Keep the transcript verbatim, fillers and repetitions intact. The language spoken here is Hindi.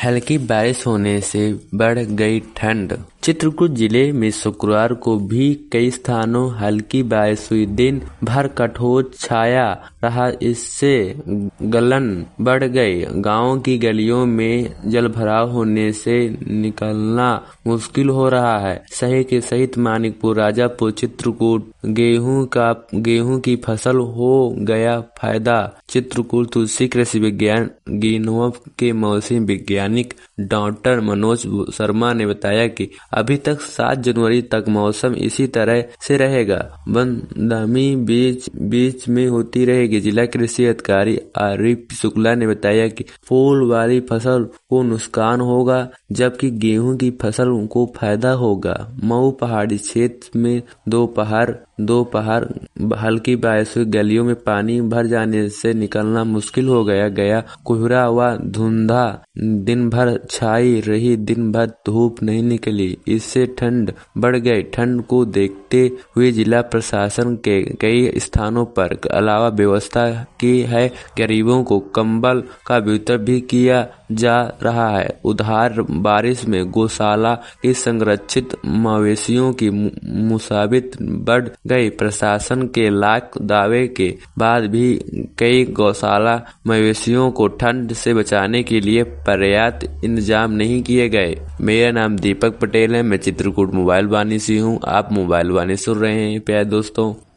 हल्की बारिश होने से बढ़ गई ठंड। चित्रकूट जिले में शुक्रवार को भी कई स्थानों हल्की बारिश हुई। दिन भर कठोर छाया रहा, इससे गलन बढ़ गई। गांव की गलियों में जलभराव होने से निकलना मुश्किल हो रहा है। शहर के सहित मानिकपुर, राजापुर, चित्रकूट गेहूं का गेहूं की फसल हो गया फायदा। चित्रकूट तुलसी कृषि विज्ञान गिनोव के मौसम वैज्ञानिक डॉक्टर मनोज शर्मा ने बताया कि अभी तक सात जनवरी तक मौसम इसी तरह से रहेगा। बंदमी बीच बीच में होती रहेगी। जिला कृषि अधिकारी आरिफ शुक्ला ने बताया कि फूल वाली फसल को नुकसान होगा, जबकि गेहूं की फसल को फायदा होगा। मऊ पहाड़ी क्षेत्र में दोपहर दोपहर हल्की बारिश हुई। गलियों में पानी भर जाने से निकलना मुश्किल हो गया गया कोहरा व धुंधा दिन भर छाई रही। दिन भर धूप नहीं निकली, इससे ठंड बढ़ गई। ठंड को देखते हुए जिला प्रशासन के कई स्थानों पर अलावा व्यवस्था की है। गरीबों को कंबल का वितरण भी किया जा रहा है। उधार बारिश में गौशाला के संरक्षित मवेशियों की मुसीबत बढ़ गई। प्रशासन के लाख दावे के बाद भी कई गौशाला मवेशियों को ठंड से बचाने के लिए पर्याप्त इंतजाम नहीं किए गए। मेरा नाम दीपक पटेल है, मैं चित्रकूट मोबाइल वानी से हूँ। आप मोबाइल वानी सुन रहे हैं प्यारे दोस्तों।